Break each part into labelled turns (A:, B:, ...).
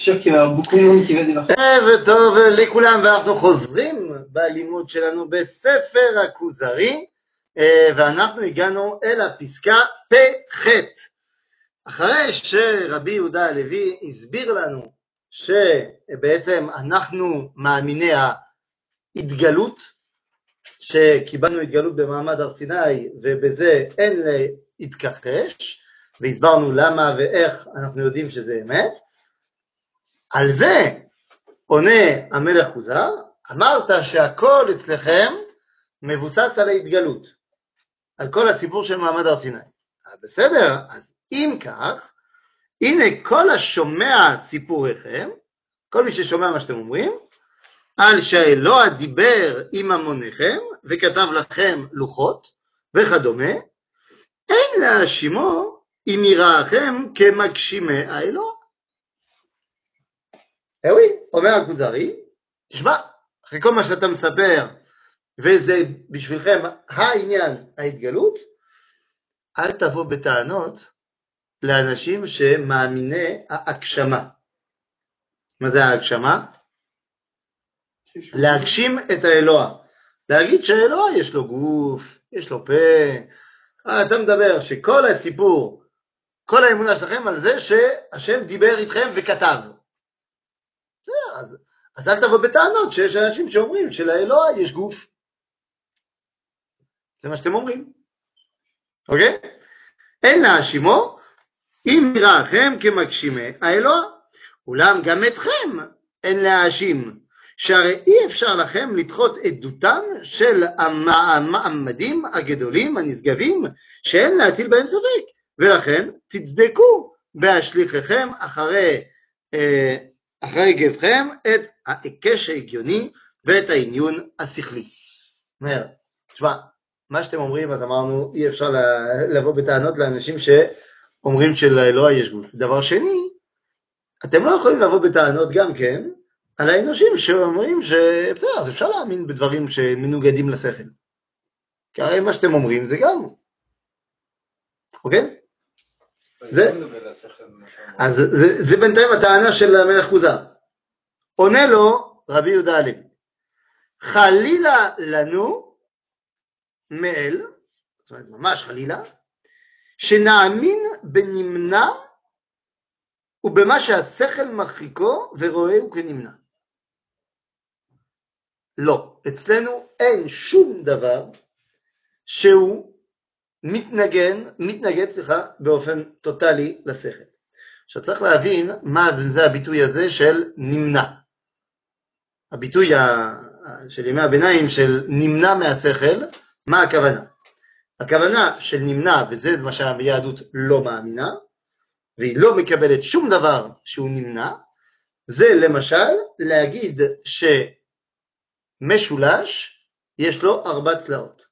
A: sûr qu'il y a beaucoup de monde qui va débarquer.
B: ערב טוב לכולם, ואנחנו חוזרים בלימוד שלנו בספר הכוזרי, ואנחנו הגענו אל הפסקה פ"ח. אחרי שרבי יהודה הלוי הסביר לנו שבעצם אנחנו מאמיני ההתגלות, שקיבלנו התגלות במעמד הר סיני ובזה אין להתכחש, והסברנו למה ואיך אנחנו יודעים שזה אמת. על זה עונה המלך כוזר, אמרת שהכל אצלכם מבוסס על ההתגלות, על כל הסיפור של מעמד הר סיני. בסדר, אז אם כך, הנה כל השומע סיפוריכם, כל מי ששומע מה שאתם אומרים, על שאלוה דיבר עם המוניכם וכתב לכם לוחות וכדומה, אין להאשימו אם יראכם כמגשימי האלוה. אוי, אומר הכוזרי, תשמע, אחרי כל מה שאתה מספר, וזה בשבילכם העניין, ההתגלות, אל תבוא בטענות לאנשים שמאמיני ההגשמה. מה זה ההגשמה? להגשים את האלוה. להגיד שהאלוה יש לו גוף, יש לו פה. אתה מדבר שכל הסיפור, כל האמונה שלכם על זה שהשם דיבר איתכם וכתב. אז אל תבוא בטענות שיש אנשים שאומרים שלאלוה יש גוף. זה מה שאתם אומרים. אוקיי? אין להאשימו אם יראכם כמגשימי האלוה, אולם גם אתכם אין להאשים, שהרי אי אפשר לכם לדחות עדותם של המעמדים הגדולים הנשגבים שאין להטיל בהם ספק, ולכן תצדקו בהשליככם אחרי גבכם את ההיקש ההגיוני ואת העניון השכלי. אומר, תשמע, מה שאתם אומרים, אז אמרנו, אי אפשר לבוא בטענות לאנשים שאומרים שלאלוה יש גוף. דבר שני, אתם לא יכולים לבוא בטענות גם כן על האנושים שאומרים שבטח, אז אפשר להאמין בדברים שמנוגדים לשכל. כי הרי מה שאתם אומרים זה גם. אוקיי? אז זה בינתיים הטענה של המלך כוזר. עונה לו רבי יהודה הלוי, חלילה לנו מאל, זאת אומרת ממש חלילה, שנאמין בנמנע ובמה שהשכל מרחיקו ורואהו כנמנע. לא, אצלנו אין שום דבר שהוא מתנגד באופן טוטלי לשכל. עכשיו צריך להבין מה זה הביטוי הזה של נמנע. הביטוי של ימי הביניים של נמנע מהשכל, מה הכוונה? הכוונה של נמנע, וזה מה שהיהדות לא מאמינה, והיא לא מקבלת שום דבר שהוא נמנע, זה למשל להגיד שמשולש יש לו 4 צלעות.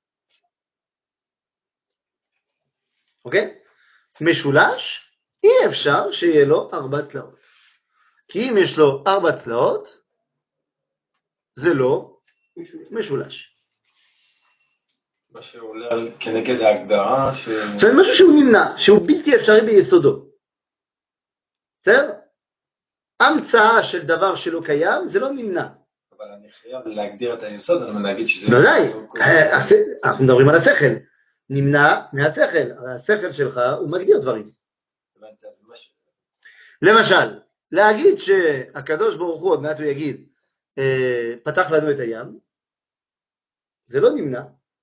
B: אוקיי? משולש אי אפשר שיהיה לו 4 צלעות. כי אם יש לו 4 צלעות, זה לא משולש.
C: מה שעולה כנגד ההגדרה
B: זאת אומרת, משהו שהוא נמנע, שהוא בלתי אפשרי ביסודו. בסדר? המצאה של דבר שלא קיים, זה לא נמנע.
C: אבל אני חייב להגדיר את היסוד, אני להגיד שזה...
B: ודאי, אנחנו מדברים על השכל. נמנע מהשכל. השכל שלך הוא מגדיר דברים. למשל, להגיד שהקדוש ברוך הוא, עוד מעט הוא יגיד, פתח לנו את הים, זה לא נמנע.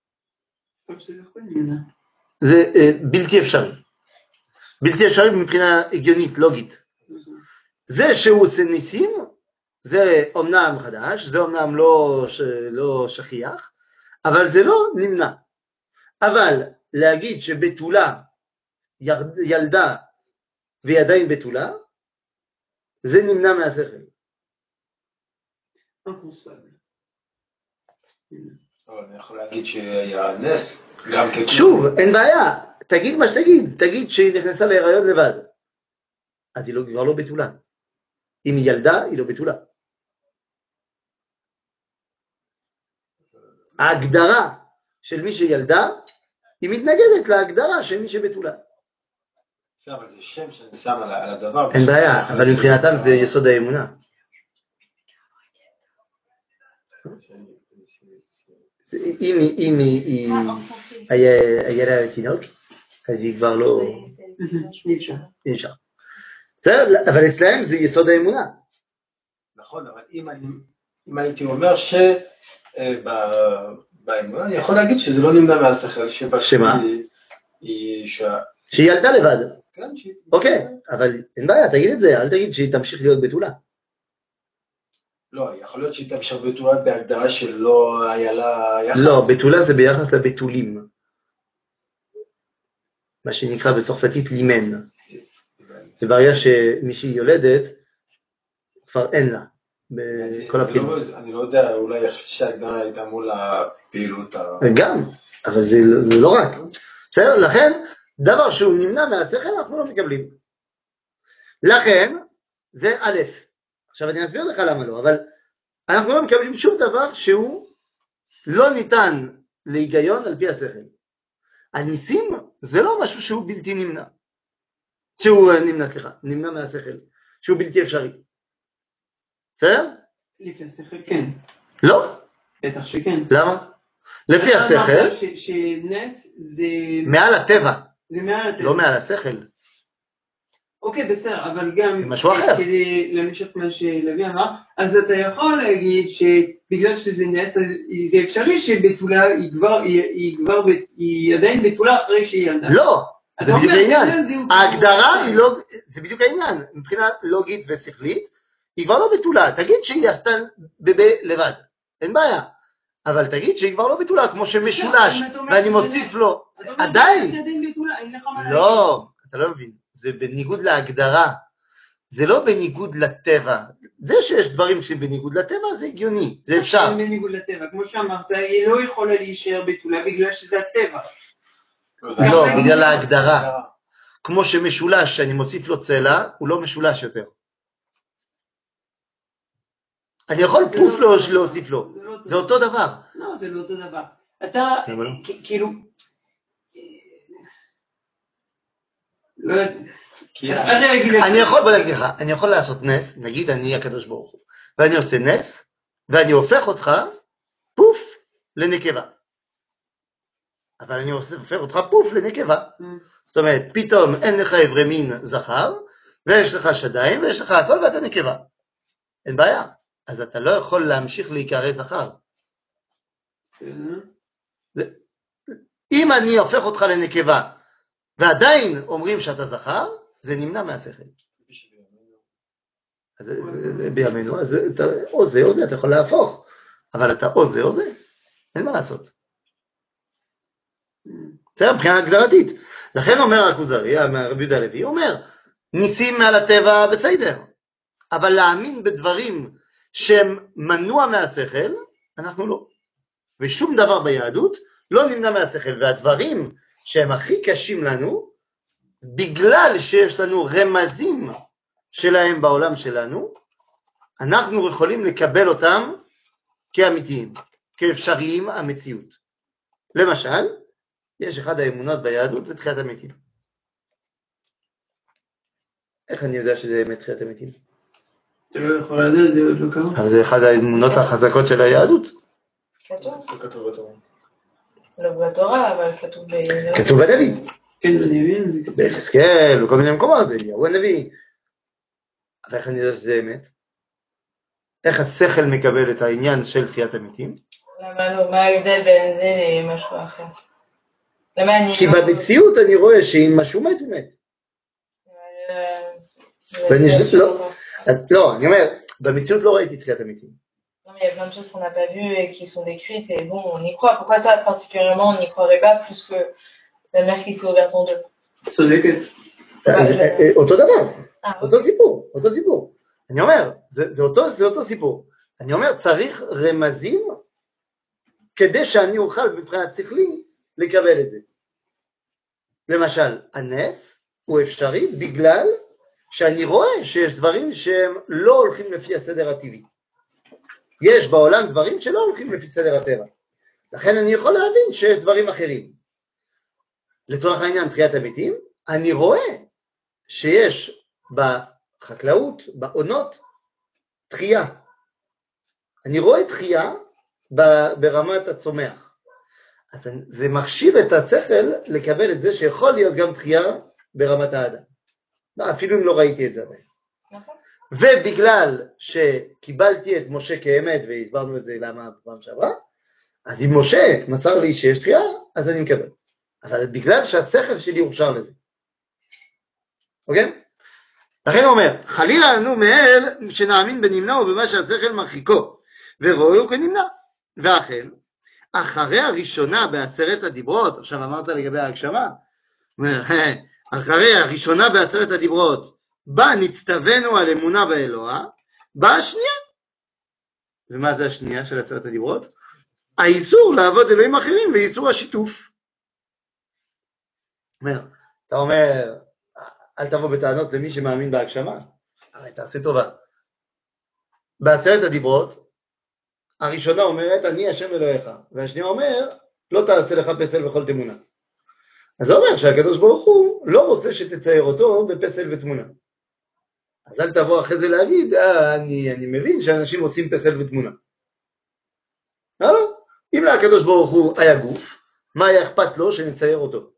B: זה בלתי אפשרי. בלתי אפשרי מבחינה הגיונית, לוגית. זה שהוא עושה ניסים, זה אומנם חדש, זה אומנם לא שכיח, אבל זה לא נמנע. אבל להגיד שבתולה ילדה והיא עדיין בתולה, זה נמנע מהשכל.
C: אבל אני יכול להגיד שהיה נס, גם כתוב.
B: שוב, אין בעיה, תגיד מה שתגיד, תגיד שהיא נכנסה להיריון לבד, אז היא כבר לא בתולה. אם היא ילדה, היא לא בתולה. ההגדרה של מי שילדה, היא מתנגדת להגדרה של מי שבתולה.
C: זה אבל זה שם שאני שם על הדבר.
B: אין בעיה, אבל מבחינתם זה יסוד האמונה. אם היה לה תינוק, אז היא כבר לא... אי אפשר. אבל אצלהם זה יסוד האמונה.
C: נכון, אבל אם הייתי אומר שבאמונה, אני יכול להגיד שזה לא נמנע מהשכל,
B: שמה? שהיא ילדה לבד. אוקיי, אבל אין בעיה, תגיד את זה, אל תגיד שהיא תמשיך להיות בתולה.
C: לא, יכול להיות שהיא תמשיך בתולה בהגדרה שלא היה לה יחס.
B: לא, בתולה זה ביחס לבתולים. מה שנקרא בצרפתית לימן. זה ברגע שמישהי יולדת, כבר אין לה, בכל הפעילות.
C: אני לא יודע, אולי שההגדרה הייתה מול הפעילות.
B: גם, אבל זה לא רק. בסדר? לכן, דבר שהוא נמנע מהשכל, אנחנו לא מקבלים. לכן, זה א', עכשיו אני אסביר לך למה לא, אבל אנחנו לא מקבלים שום דבר שהוא לא ניתן להיגיון על פי השכל. הניסים זה לא משהו שהוא בלתי נמנע. שהוא נמנע מהשכל, שהוא בלתי אפשרי. בסדר?
A: לפי השכל כן.
B: לא.
A: בטח שכן.
B: למה? לפי השכל.
A: שנס זה...
B: מעל הטבע.
A: זה מעל הטבע.
B: לא מעל השכל.
A: אוקיי, בסדר, אבל גם...
B: משהו אחר.
A: כדי להמשיך מה שלוי אמר, אז אתה יכול להגיד שבגלל שזה נס, זה אפשרי שבתולה היא עדיין בתולה אחרי שהיא ילדה.
B: לא. זה בדיוק העניין. ההגדרה היא לא... זה בדיוק העניין. מבחינה לוגית ושכלית, היא כבר לא בתולה. תגיד שהיא עשתה לבד. אין בעיה. אבל תגיד שהיא כבר לא בתולה, כמו שמשולש, ואני מוסיף לו. עדיין. לא, אתה לא מבין. זה בניגוד להגדרה. זה לא בניגוד לטבע. זה שיש דברים שבניגוד לטבע זה הגיוני. זה אפשר.
A: זה בניגוד לטבע. כמו שאמרת, היא לא יכולה להישאר בתולה בגלל שזה הטבע.
B: לא, בגלל ההגדרה. כמו שמשולש, שאני מוסיף לו צלע, הוא לא משולש יותר. אני יכול פוף להוסיף לו. זה אותו דבר.
A: לא, זה לא אותו דבר. אתה, כאילו...
B: אני יכול לעשות נס, נגיד אני הקדוש ברוך הוא, ואני עושה נס, ואני הופך אותך, פוף, לנקבה. אבל אני הופך אותך פוף לנקבה. זאת אומרת, פתאום אין לך עברי מין זכר, ויש לך שדיים, ויש לך הכל, ואתה נקבה. אין בעיה. אז אתה לא יכול להמשיך להיקרא זכר. אם אני הופך אותך לנקבה, ועדיין אומרים שאתה זכר, זה נמנע מהשכל. אז בימינו, אז או זה או זה, אתה יכול להפוך, אבל אתה או זה או זה, אין מה לעשות. זה מבחינה הגדרתית. לכן אומר הכוזרי, רבי יהודה הלוי, הוא אומר, ניסים מעל הטבע בסדר, אבל להאמין בדברים שהם מנוע מהשכל, אנחנו לא. ושום דבר ביהדות לא נמנע מהשכל, והדברים שהם הכי קשים לנו, בגלל שיש לנו רמזים שלהם בעולם שלנו, אנחנו יכולים לקבל אותם כאמיתיים, כאפשריים המציאות. למשל, יש אחד האמונות ביהדות, זה תחיית המתים. איך אני יודע שזה באמת תחיית המתים?
A: אתה לא יכול לדעת, זה עוד לא קרה.
B: אבל זה אחד האמונות החזקות של היהדות.
C: כתוב בתורה.
D: לא בתורה, אבל כתוב
B: כתוב בנביא.
A: כן, בנביא.
B: ביחזקאל, בכל מיני מקומות, אליהו הנביא. אבל איך אני יודע שזה אמת? איך השכל מקבל את העניין של תחיית המתים?
D: למה לא? מה ההבדל בין זה למשהו אחר?
B: כי במציאות אני רואה שאם משהו מת הוא מת. לא, אני אומר, במציאות לא ראיתי תחיית המתים.
D: Non, mais il y a plein de choses qu'on n'a pas vues et qui sont décrites et bon, on y croit. Pourquoi ça particulièrement, on n'y croirait pas plus que la mer qui s'est ouverte en deux?
A: צודקת.
B: אותו דבר, אותו סיפור. אני אומר, זה אותו סיפור. אני אומר, צריך רמזים כדי שאני אוכל מבחינת שכלי לקבל את זה. למשל, הנס הוא אפשרי בגלל שאני רואה שיש דברים שהם לא הולכים לפי הסדר הטבעי. יש בעולם דברים שלא הולכים לפי סדר הטבע. לכן אני יכול להבין שיש דברים אחרים. לצורך העניין, תחיית המתים, אני רואה שיש בחקלאות, בעונות, תחייה. אני רואה תחייה ברמת הצומח. אז זה מחשיב את השכל לקבל את זה שיכול להיות גם תחייה ברמת האדם. אפילו אם לא ראיתי את זה עדיין. ובגלל שקיבלתי את משה כאמת, והסברנו את זה למה פעם שעברה, אז אם משה מסר לי שיש תחייה, אז אני מקבל. אבל בגלל שהשכל שלי הוכשר לזה. אוקיי? לכן הוא אומר, חלילה לנו מאל שנאמין בנמנע ובמה שהשכל מרחיקו, ורואה הוא כנמנע. ואכן, אחרי הראשונה בעשרת הדיברות, עכשיו אמרת לגבי ההגשמה, אחרי הראשונה בעשרת הדיברות, בה נצטווינו על אמונה באלוה, באה השנייה. ומה זה השנייה של עשרת הדיברות? האיסור לעבוד אלוהים אחרים ואיסור השיתוף. אתה אומר, אל תבוא בטענות למי שמאמין בהגשמה, הרי תעשה טובה. בעשרת הדיברות, הראשונה אומרת, אני השם אלוהיך, והשנייה אומר, לא תעשה לך פסל וכל תמונה. אז זה אומר שהקדוש ברוך הוא לא רוצה שתצייר אותו בפסל ותמונה. אז אל תבוא אחרי זה להגיד, אני מבין שאנשים עושים פסל ותמונה. לא? אם לקדוש ברוך הוא היה גוף, מה היה אכפת לו שנצייר אותו?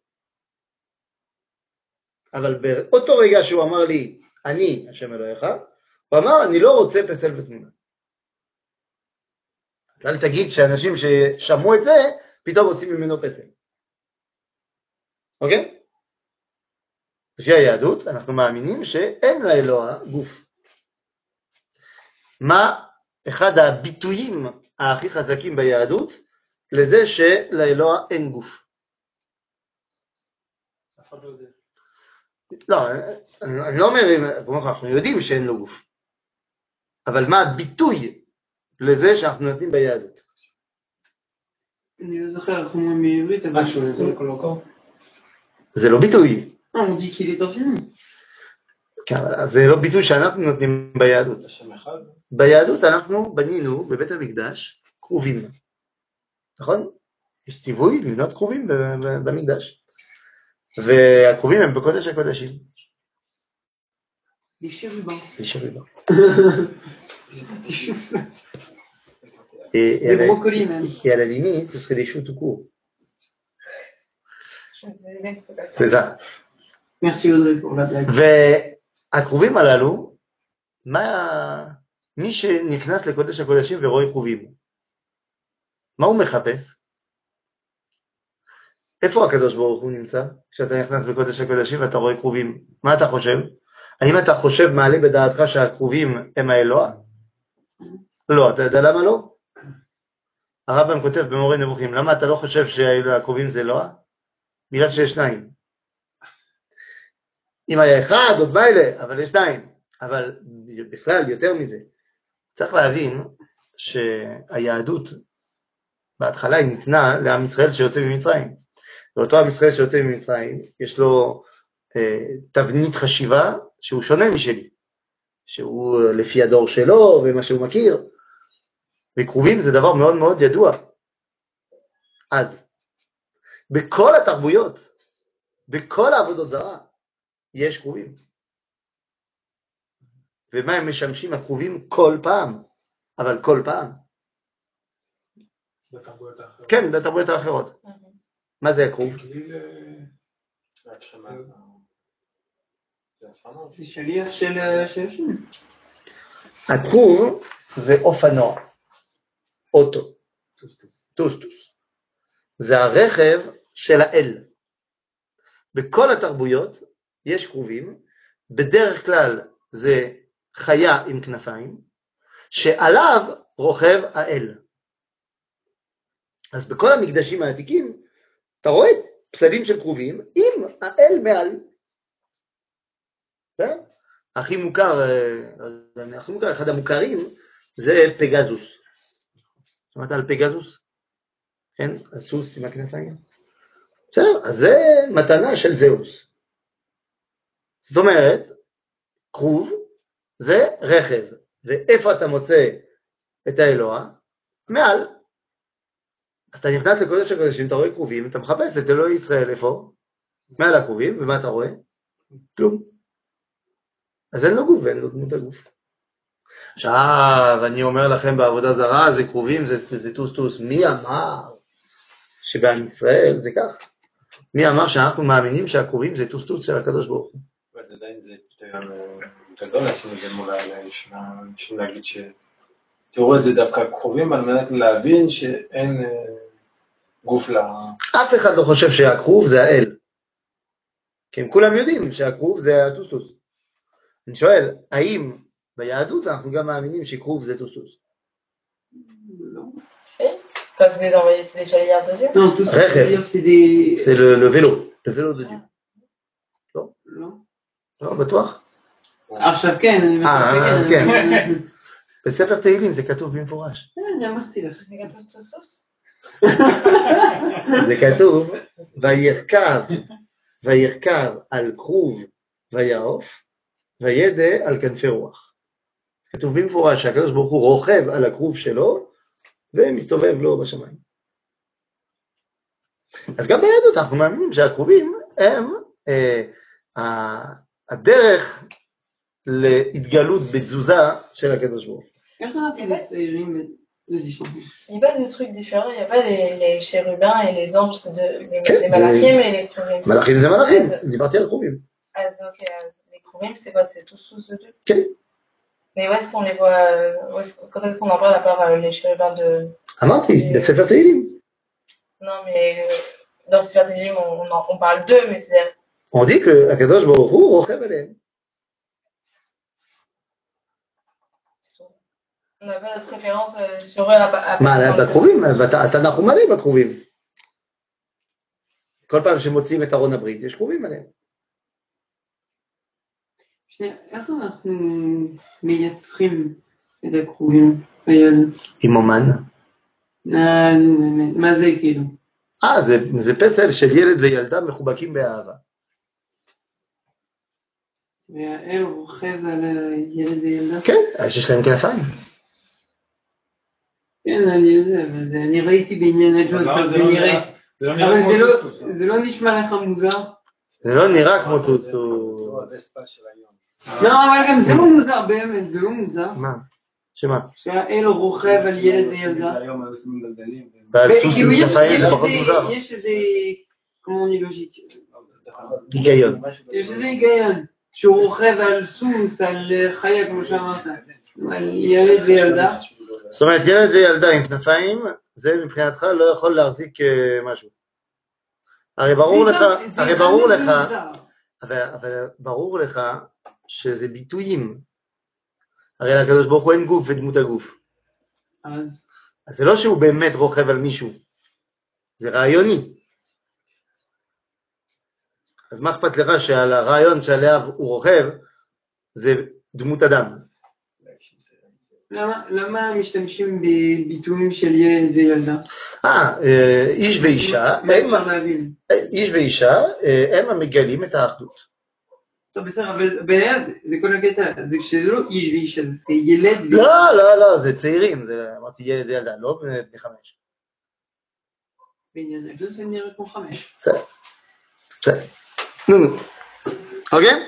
B: אבל באותו רגע שהוא אמר לי, אני השם אלוהיך, הוא אמר, אני לא רוצה פסל ותמונה. אז אל תגיד שאנשים ששמעו את זה, פתאום עושים ממנו פסל. אוקיי? לפי היהדות, אנחנו מאמינים שאין לאלוה גוף. מה אחד הביטויים הכי חזקים ביהדות, לזה שלאלוה אין גוף?
C: אף אחד לא יודע.
B: לא, אני לא אומר, אנחנו יודעים שאין לו גוף. אבל מה הביטוי לזה שאנחנו נותנים ביהדות?
A: אני לא זוכר, אנחנו אומרים בעברית, אבל...
C: שהוא נמצא לכל מקום?
B: זה לא ביטוי.
A: on dit qu'il est infini.
B: זה לא ביטוי שאנחנו נותנים ביהדות.
C: זה שם אחד?
B: ביהדות אנחנו בנינו בבית המקדש כרובים. נכון? יש ציווי לבנות כרובים במקדש. והכרובים הם בקודש הקודשים.
A: des chérubins.
B: des chérubins.
A: Des choux.
B: Et
A: Des brocolis même.
B: Et à la limite, ce serait des choux tout court. C'est ça.
A: Merci Audrey pour la blague.
B: והכרובים הללו, מי שנכנס לקודש הקודשים ורואה כרובים, מה הוא מחפש? איפה הקדוש ברוך הוא נמצא? כשאתה נכנס בקודש הקודשים ואתה רואה כרובים, מה אתה חושב? האם אתה חושב מעלה בדעתך שהכרובים הם האלוה? לא, אתה יודע למה לא? הרמב"ם כותב במורה נבוכים, למה אתה לא חושב שהכרובים זה אלוה? בגלל שיש שניים. אם היה אחד עוד מילא, אבל יש שניים. אבל בכלל יותר מזה, צריך להבין שהיהדות בהתחלה היא ניתנה לעם ישראל שיוצא ממצרים. ואותו עם ישראל שיוצא ממצרים, יש לו תבנית חשיבה שהוא שונה משלי, שהוא לפי הדור שלו ומה שהוא מכיר, וכרובים זה דבר מאוד מאוד ידוע. אז בכל התרבויות, בכל העבודות זרה, יש כרובים. ומה הם משמשים הכרובים? כל פעם, אבל כל פעם.
C: בתרבויות האחרות.
B: כן, בתרבויות האחרות. מה זה הכרוב?
A: זה שליח של השם.
B: הכרוב זה אופנוע, אוטו, טוסטוס. זה הרכב של האל. בכל התרבויות יש כרובים, בדרך כלל זה חיה עם כנפיים, שעליו רוכב האל. אז בכל המקדשים העתיקים, אתה רואה פסלים של כרובים עם האל מעל. הכי מוכר, אחד המוכרים, זה פגזוס. שמעת על פגזוס? כן? הסוס עם הכנפיים. בסדר, אז זה מתנה של זהוס. זאת אומרת, כרוב זה רכב, ואיפה אתה מוצא את האלוה? מעל. אז אתה נכנס לקודש הקודשים, אתה רואה כרובים, אתה מחפש את אלוהי ישראל, איפה? מעל הכרובים, ומה אתה רואה? כלום. אז אין לו גוף ואין לו דמות הגוף. עכשיו, אני אומר לכם בעבודה זרה, זה קרובים, זה טוס. מי אמר שבעם ישראל זה כך? מי אמר שאנחנו מאמינים שהקרובים זה טוס של הקדוש ברוך הוא?
C: אז עדיין זה גדול לשים את זה מול האנשים להגיד תראו את זה דווקא קרובים על מנת להבין שאין גוף
B: אף אחד לא חושב שהקרוב זה האל. כי הם כולם יודעים שהקרוב זה הטוס. אני שואל, האם ביהדות אנחנו גם מאמינים שקרוב זה טוס?
A: Non.
D: Quand c'est des envoyés, c'est des chevaliers de Dieu.
A: Non, tout ce que je veux dire, c'est des...
B: C'est le vélo de Dieu.
A: לא.
B: לא, בטוח.
A: עכשיו כן, אני
B: אז כן.
A: כן.
B: בספר תהילים זה כתוב במפורש.
A: אני אמרתי לך.
D: C'est gâteau de sauce.
B: זה כתוב, וירכב על כרוב ויעוף, וידע על כנפי רוח. כתוב במפורש שהקדוש ברוך הוא רוכב על הכרוב שלו, ומסתובב לו בשמיים. אז גם ביהדות אנחנו מאמינים שהכרובים הם הדרך להתגלות בתזוזה של הקדוש ברוך הוא.
A: איך אנחנו מציירים את זה?
D: Il n'y a pas de trucs différents, il n'y a pas les chérubins et les anges, c'est les malachim et les kruvim.
B: מלאכים זה מלאכים, דיברתי על כרובים.
D: אז ok, les kruvim c'est quoi? C'est tous de Dieu?
B: כן.
D: Mais où est-ce qu'on les voit, quand est-ce qu'on en parle à part les chérubins de...
B: אמרתי, בספר תהילים.
D: Non mais dans le Sefer Tehillim on parle d'eux, mais c'est...
B: On dit que הקדוש ברוך הוא רוכב עליהם.
D: On n'a pas d'autres références sur eux à
B: מה, בקרובים? התנ"ך הוא מלא בקרובים. כל פעם שמוצאים את ארון הברית, יש קרובים עליהם.
A: שנייה, איך אנחנו מייצרים את הקרובים ביד?
B: עם אומן.
A: מה זה כאילו?
B: זה פסל של ילד וילדה מחובקים באהבה.
A: והאל רוכב על ילד וילדה?
B: כן, יש להם כנפיים.
A: כן, אני יודע, אבל אני ראיתי בעניין הג'ון, זה נראה, אבל זה לא נשמע לך מוזר?
B: זה לא נראה כמו טוטו.
A: לא, אבל גם זה לא מוזר באמת, זה לא מוזר.
B: מה? שמה?
A: שהאל רוכב על ילד וילדה.
B: ועל סוס עם כנפיים זה פחות מוזר.
A: יש איזה, כמו אני לוג'יק.
B: היגיון.
A: יש איזה היגיון, שהוא רוכב על סוס, על חיה כמו שאמרת, על ילד וילדה.
B: זאת אומרת, ילד וילדה עם כנפיים, זה מבחינתך לא יכול להחזיק משהו. הרי ברור לך שזה ביטויים. הרי לקדוש ברוך הוא אין גוף ודמות הגוף. אז זה לא שהוא באמת רוכב על מישהו, זה רעיוני. אז מה אכפת לך שעל הרעיון שעליו הוא רוכב, זה דמות אדם?
A: למה משתמשים בביטויים של ילד וילדה?
B: איש ואישה, הם המגלים את האחדות.
A: טוב, בסדר, אבל בעיה זה כל הקטע, זה כשזה לא איש ואישה, זה ילד ואישה.
B: לא, זה צעירים, אמרתי ילד וילדה, לא בני 5.
A: בעניין הזה זה נראה כמו 5.
B: בסדר. נו. אוקיי?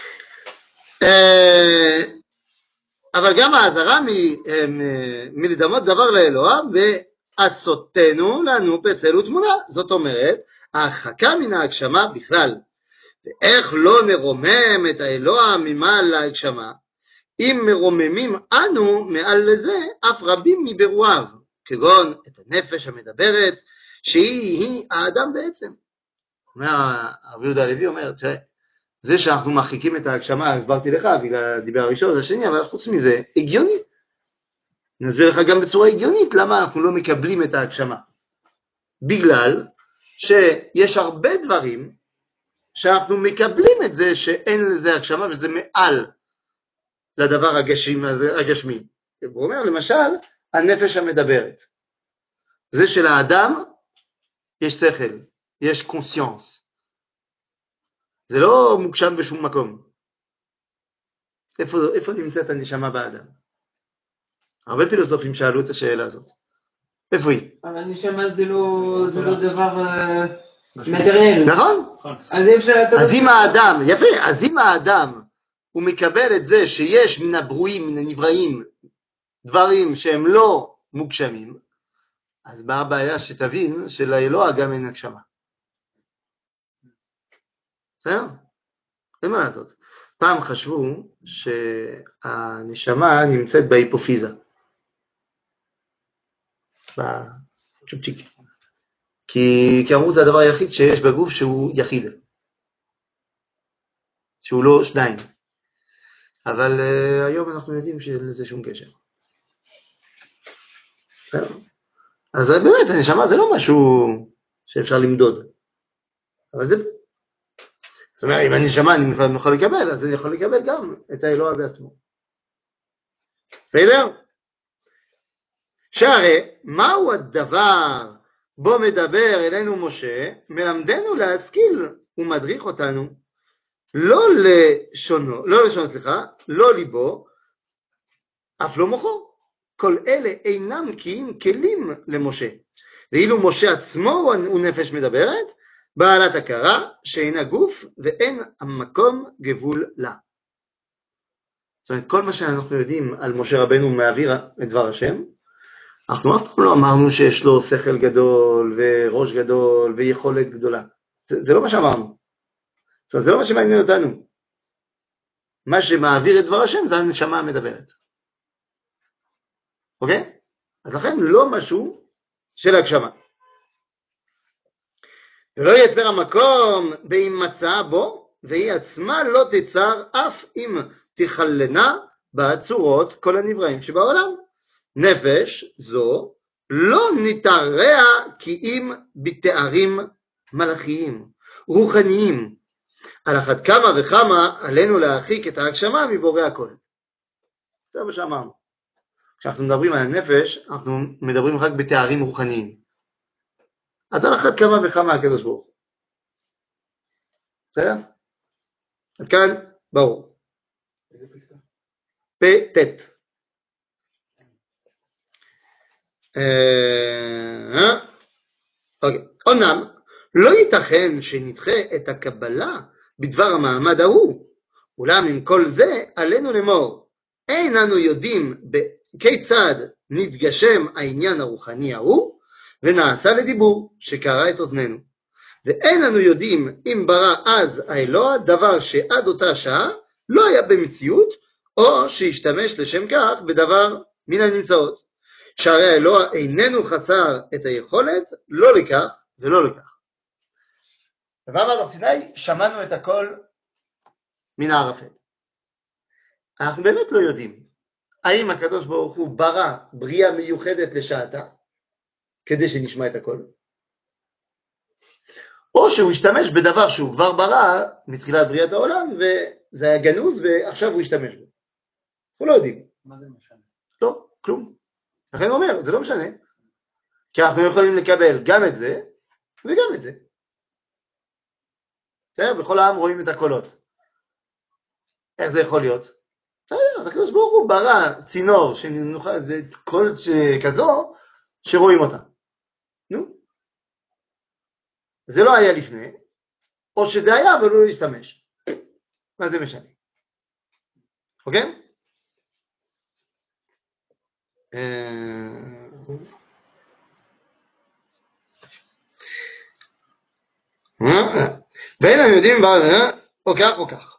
B: אבל גם האזהרה מלדמות דבר לאלוה, ועשותנו לנו פסל ותמונה. זאת אומרת, ההרחקה מן ההגשמה בכלל. ואיך לא נרומם את האלוה ממעל להגשמה, אם מרוממים אנו מעל לזה אף רבים מברואיו, כגון את הנפש המדברת, שהיא האדם בעצם. הרב יהודה הלוי אומר, תראה, זה שאנחנו מרחיקים את ההגשמה, הסברתי לך, בגלל הדיבר הראשון, זה השני, אבל חוץ מזה, הגיוני. נסביר לך גם בצורה הגיונית, למה אנחנו לא מקבלים את ההגשמה. בגלל שיש הרבה דברים, שאנחנו מקבלים את זה, שאין לזה הגשמה, וזה מעל לדבר הגשמי. הוא אומר, למשל, הנפש המדברת. זה שלאדם יש שכל, יש קונסיונס. זה לא מוגשם בשום מקום. איפה נמצאת הנשמה באדם? הרבה פילוסופים שאלו את השאלה הזאת. איפה היא?
A: אבל הנשמה זה לא דבר מטריאלי.
B: נכון?
A: אז אם האדם,
B: יפה, אז אם האדם הוא מקבל את זה שיש מן הברואים, מן הנבראים, דברים שהם לא מוגשמים, אז מה הבעיה שתבין שלאלוה גם אין הגשמה? בסדר? אין מה לעשות. פעם חשבו שהנשמה נמצאת בהיפופיזה, בצ'ופצ'יק, כי אמרו זה הדבר היחיד שיש בגוף שהוא יחיד, שהוא לא שניים, אבל היום אנחנו יודעים שאין לזה שום קשר. אז באמת הנשמה זה לא משהו שאפשר למדוד, אבל זה, זאת אומרת, אם הנשמה אני יכול לקבל, אז אני יכול לקבל גם את האלוה בעצמו. בסדר? שהרי מהו הדבר בו מדבר אלינו משה, מלמדנו להשכיל ומדריך אותנו, לא ליבו, אף לא מוחו. כל אלה אינם כלים למשה, ואילו משה עצמו הוא נפש מדברת, בעלת הכרה שאינה גוף ואין המקום גבול לה. זאת אומרת, כל מה שאנחנו יודעים על משה רבנו מעביר את דבר השם, אנחנו אף פעם לא אמרנו שיש לו שכל גדול וראש גדול ויכולת גדולה. זה לא מה שאמרנו. זאת אומרת, זה לא מה שמעניין אותנו. מה שמעביר את דבר השם זה הנשמה המדברת. אוקיי? אז לכן לא משהו של הגשמה. ולא יצר המקום באם מצאה בו, והיא עצמה לא תצר אף אם תחלנה בצורות כל הנבראים שבעולם. נפש זו לא נתרע כי אם בתארים מלאכיים, רוחניים. על אחת כמה וכמה עלינו להרחיק את ההגשמה מבורא הכל. זה מה שאמרנו. כשאנחנו מדברים על הנפש, אנחנו מדברים רק בתארים רוחניים. אז על אחת כמה וכמה הקדוש ברוך הוא. בסדר? עד כאן ברור. פ"ט. אומנם לא ייתכן שנדחה את הקבלה בדבר המעמד ההוא, אולם עם כל זה עלינו לאמור, אין אנו יודעים כיצד נתגשם העניין הרוחני ההוא, ונעשה לדיבור שקרא את אוזננו, ואין אנו יודעים אם ברא אז האלוה דבר שעד אותה שעה לא היה במציאות, או שהשתמש לשם כך בדבר מן הנמצאות, שהרי האלוה איננו חסר את היכולת לא לכך ולא לכך. במעמד הר סיני שמענו את הכל מן הערפל. אנחנו באמת לא יודעים האם הקדוש ברוך הוא ברא בריאה מיוחדת לשעתה כדי שנשמע את הכל, או שהוא השתמש בדבר שהוא כבר ברא מתחילת בריאת העולם וזה היה גנוז ועכשיו הוא השתמש בו. אנחנו לא יודעים.
C: מה זה משנה?
B: לא, כלום. לכן הוא אומר, זה לא משנה, כי אנחנו יכולים לקבל גם את זה וגם את זה. בסדר? בכל העם רואים את הקולות. איך זה יכול להיות? אז הקדוש ברוך הוא ברא צינור שנוכל, זה קול כזו שרואים אותה. נו? זה לא היה לפני, או שזה היה אבל לא להשתמש. מה זה משנה? אוקיי? ואין הם יודעים או כך או כך.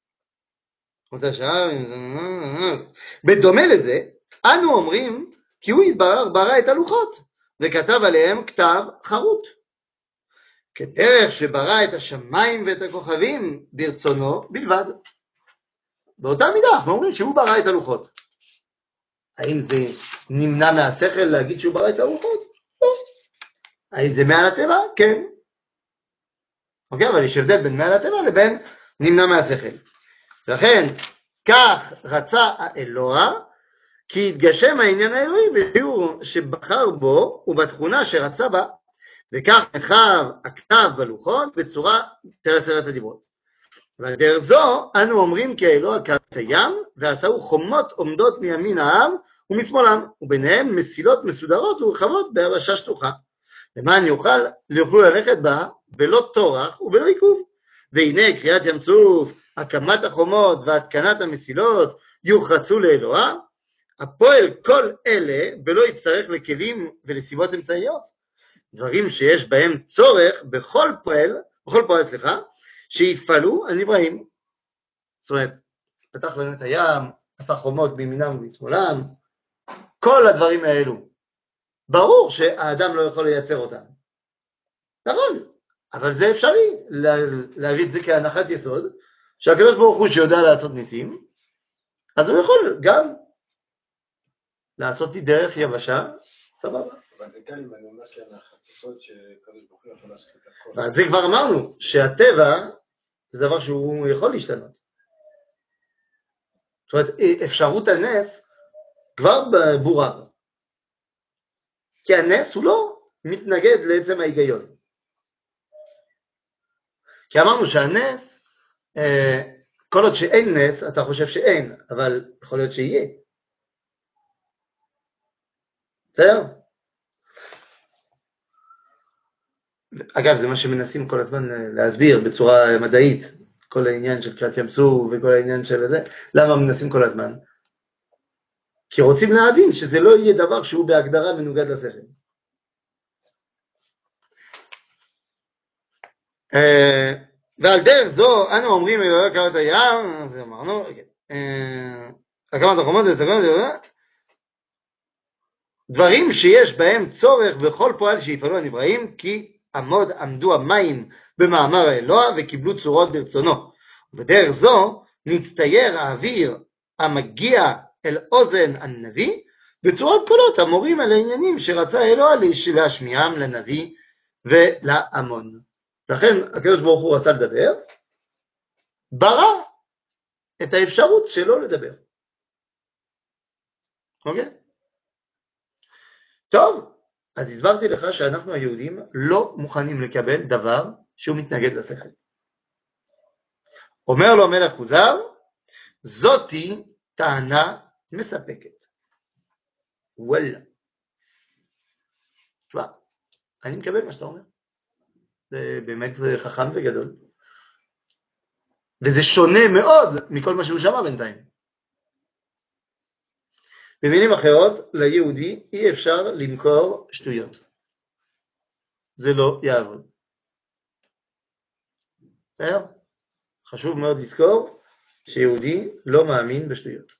B: בדומה לזה, אנו אומרים כי הוא יתברר ברא את הלוחות וכתב עליהם כתב חרוט. כדרך שברא את השמיים ואת הכוכבים ברצונו בלבד. באותה מידה אנחנו אומרים שהוא ברא את הלוחות. האם זה נמנע מהשכל להגיד שהוא ברא את הלוחות? לא. האם זה מעל הטבע? כן. אוקיי, אבל יש הבדל בין מעל הטבע לבין נמנע מהשכל. לכן, כך רצה האלוה, כי התגשם העניין האלוהי בשיעור שבחר בו ובתכונה שרצה בה, וכך נחב הכתב בלוחות בצורה של 10 הדיברות. ועל דרך זו אנו אומרים כי האלוה קרא את הים ועשהו חומות עומדות מימין העם ומשמאלם, וביניהם מסילות מסודרות ורחבות ביבשה שטוחה, למען יוכלו ללכת בה בלא טורח ובלא עיכוב, והנה קריאת ים סוף, הקמת החומות והתקנת המסילות יוחסו לאלוה, הפועל כל אלה ולא יצטרך לכלים ולסיבות אמצעיות, דברים שיש בהם צורך בכל פועל, שיפעלו הנבראים. זאת אומרת, פתח להם את הים, עשה חומות בימינם ובשמאלם, כל הדברים האלו. ברור שהאדם לא יכול לייצר אותם. נכון, אבל זה אפשרי להביא את זה כהנחת יסוד, שהקדוש ברוך הוא שיודע לעשות ניסים, אז הוא יכול גם לעשות לי דרך יבשה, סבבה.
C: אבל זה כאן אם אני אומר כהנחת יסוד שקדוש ברוך הוא יכול לעשות את הכל.
B: אז זה כבר אמרנו, שהטבע זה דבר שהוא יכול להשתנות. זאת אומרת, אפשרות הנס כבר ברורה. כי הנס הוא לא מתנגד לעצם ההיגיון. כי אמרנו שהנס, כל עוד שאין נס, אתה חושב שאין, אבל יכול להיות שיהיה. בסדר? אגב, זה מה שמנסים כל הזמן להסביר בצורה מדעית, כל העניין של קריאת ים סוף וכל העניין של זה. למה מנסים כל הזמן? כי רוצים להבין שזה לא יהיה דבר שהוא בהגדרה מנוגד לשכל. ועל דרך זו אנו אומרים אלוהי הקמת הים, זה אמרנו, הקמת החומות דברים שיש בהם צורך בכל פועל שיפעלו הנבראים, כי עמדו המים במאמר האלוה וקיבלו צורות ברצונו. בדרך זו נצטייר האוויר המגיע אל אוזן הנביא בצורת קולות המורים על העניינים שרצה האלוה להשמיעם לנביא ולהמון. לכן הקדוש ברוך הוא רצה לדבר, ברא את האפשרות שלו לדבר. אוקיי? טוב, אז הסברתי לך שאנחנו היהודים לא מוכנים לקבל דבר שהוא מתנגד לשכל. אומר לו המלך כוזר, זאתי טענה מספקת. וואלה. תשמע, אני מקבל מה שאתה אומר. זה באמת חכם וגדול. וזה שונה מאוד מכל מה שהוא שמע בינתיים. במילים אחרות, ליהודי אי אפשר למכור שטויות. זה לא יעבוד. חשוב מאוד לזכור שיהודי לא מאמין בשטויות.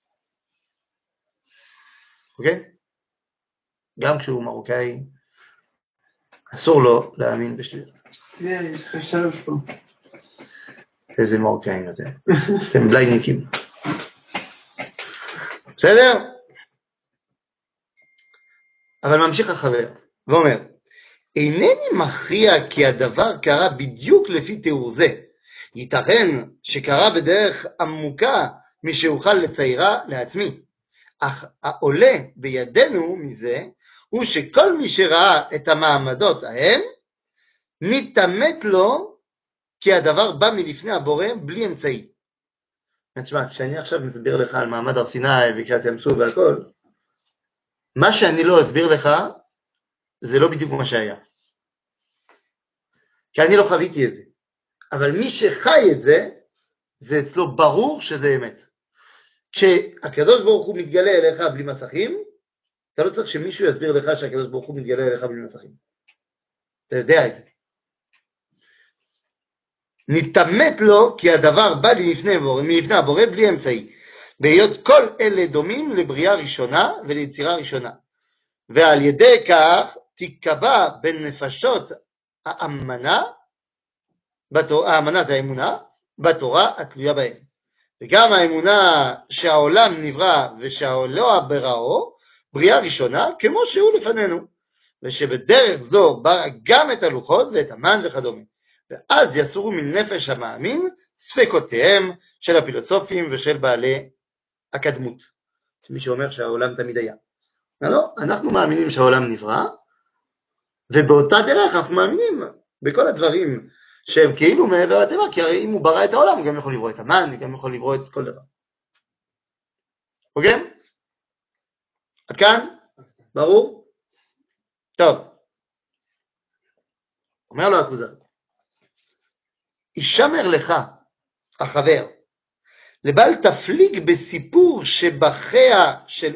B: אוקיי? גם כשהוא מרוקאי, אסור לו להאמין בשטויות.
A: יש לך שלוש פה.
B: איזה מרוקאים אתם בלייניקים. בסדר? אבל ממשיך החבר, ואומר, אינני מכריע כי הדבר קרה בדיוק לפי תיאור זה. ייתכן שקרה בדרך עמוקה משאוכל לציירה לעצמי. אך העולה בידינו מזה, הוא שכל מי שראה את המעמדות ההם, נתאמת לו כי הדבר בא מלפני הבורא בלי אמצעי. תשמע, כשאני עכשיו מסביר לך על מעמד הר סיני וקריאת ים סוף והכל, מה שאני לא אסביר לך, זה לא בדיוק מה שהיה. כי אני לא חוויתי את זה. אבל מי שחי את זה, זה אצלו ברור שזה אמת. כשהקדוש ברוך הוא מתגלה אליך בלי מסכים, אתה לא צריך שמישהו יסביר לך שהקדוש ברוך הוא מתגלה אליך בלי מסכים. אתה יודע את זה. נתאמת לו כי הדבר בא מלפני הבורא בלי אמצעי. בהיות כל אלה דומים לבריאה ראשונה וליצירה ראשונה. ועל ידי כך תיקבע בין נפשות האמנה, האמנה זה האמונה, בתורה התלויה בהם. וגם האמונה שהעולם נברא ושהאלוה בראו, בריאה ראשונה כמו שהוא לפנינו. ושבדרך זו ברא גם את הלוחות ואת המן וכדומה. ואז יסורו מנפש המאמין ספקותיהם של הפילוסופים ושל בעלי הקדמות. מי שאומר שהעולם תמיד היה. לא, אנחנו מאמינים שהעולם נברא, ובאותה דרך אנחנו מאמינים בכל הדברים שהם כאילו מעבר לטבע, כי הרי אם הוא ברא את העולם, הוא גם יכול לברוא את המן, הוא גם יכול לברוא את כל דבר. אוקיי? עד כאן? ברור? טוב. אומר לו הכוזר, יישמר לך, החבר, לבל תפליג בסיפור שבחיה של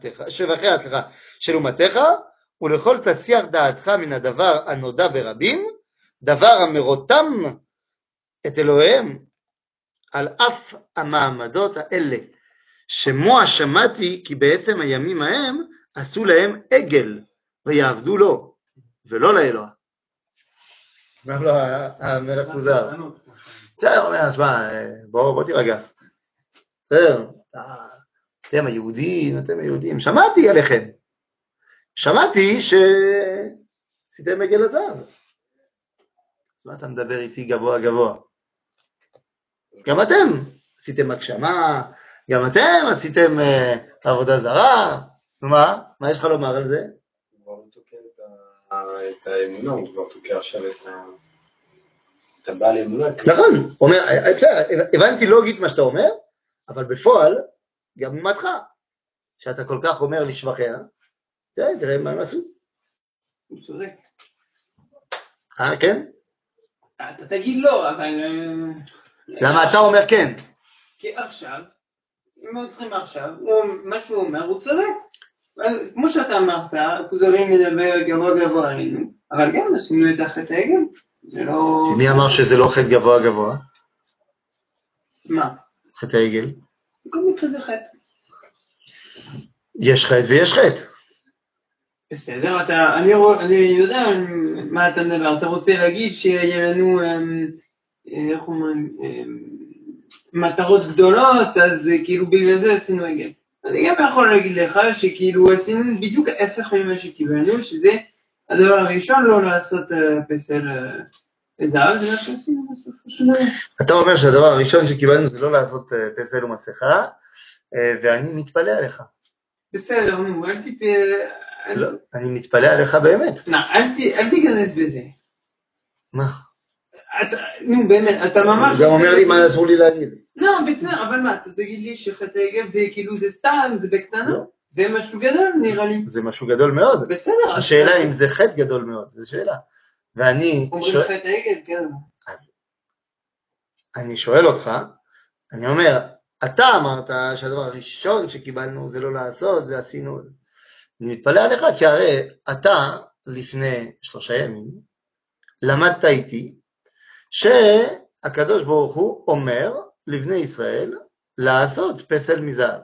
B: אומתך, ולכל תסיח דעתך מן הדבר הנודע ברבים, דבר המרותם את אלוהיהם על אף המעמדות האלה. שמוע שמעתי כי בעצם הימים ההם עשו להם עגל ויעבדו לו ולא לאלוה. אומר לו המלך כוזר. בסדר, אומר, שמע, בוא תירגע. בסדר, אתם היהודים, שמעתי עליכם. שמעתי שעשיתם עגל הזהב. מה אתה מדבר איתי גבוה גבוה? גם אתם עשיתם הגשמה, גם אתם עשיתם עבודה זרה. מה יש לך לומר על זה?
C: הוא כבר לא תוקע את האמונה, הוא כבר תוקע עכשיו את הבעל אמונה.
B: נכון, הבנתי לוגית מה שאתה אומר, אבל בפועל, גם ממתך, שאתה כל כך אומר לשבחיה, תראה מה הם עשו.
A: הוא צודק.
B: כן?
A: אתה תגיד לא, אבל...
B: למה אתה אומר כן?
A: כי עכשיו, אם לא צריכים עכשיו, מה שהוא אומר, הוא צודק. כמו שאתה אמרת, הכוזרים מדבר גבוה גבוה עלינו, אבל גם עשינו את החטא העגל. זה לא...
B: מי אמר שזה לא חטא גבוה גבוה?
A: מה?
B: חטא העגל?
A: בכל מקרה זה חטא.
B: יש חטא ויש חטא.
A: בסדר, אני יודע מה אתה מדבר, אתה רוצה להגיד שיהיה לנו, איך אומרים, מטרות גדולות, אז כאילו בגלל זה עשינו עגל. אני גם יכול להגיד לך שכאילו עשינו בדיוק ההפך ממה שקיבלנו, שזה הדבר הראשון, לא לעשות פסל זהב, זה מה שעשינו בסופו של דבר.
B: אתה אומר שהדבר הראשון שקיבלנו זה לא לעשות פסל ומסכה, ואני מתפלא עליך.
A: בסדר, נו, אל תת...
B: לא, אני מתפלא עליך באמת.
A: אל תיכנס בזה.
B: מה?
A: נו באמת, אתה ממש...
B: הוא גם אומר לי מה אסור לי להגיד.
A: לא, בסדר, אבל מה, אתה תגיד לי שחטא העגל זה כאילו זה סתם, זה בקטנה?
B: לא.
A: זה משהו גדול נראה לי.
B: זה משהו גדול מאוד.
A: בסדר.
B: השאלה אם זה חטא גדול מאוד, זו שאלה. ואני...
A: אומרים חטא העגל, כן.
B: אז אני שואל אותך, אני אומר, אתה אמרת שהדבר הראשון שקיבלנו זה לא לעשות, ועשינו... אני מתפלא עליך, כי הרי אתה לפני 3 ימים למדת איתי שהקדוש ברוך הוא אומר לבני ישראל לעשות פסל מזהב.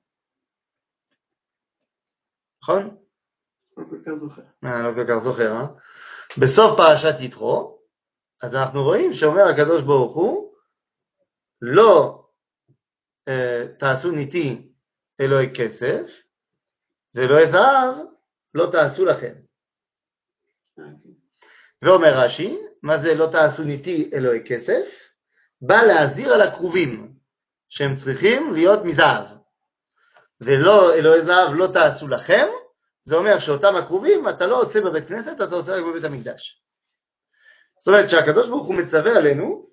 B: נכון?
A: לא כל כך זוכר.
B: לא כל כך זוכר, אה? בסוף פרשת יתרו, אז אנחנו רואים שאומר הקדוש ברוך הוא, לא תעשו ניתי אלוהי כסף, ואלוהי זהב לא תעשו לכם. ואומר רש"י, מה זה לא תעשו ניתי אלוהי כסף? בא להזהיר על הקרובים, שהם צריכים להיות מזהב. ולא אלוהי זהב לא תעשו לכם, זה אומר שאותם הקרובים אתה לא עושה בבית כנסת, אתה עושה רק בבית המקדש. זאת אומרת שהקדוש ברוך הוא מצווה עלינו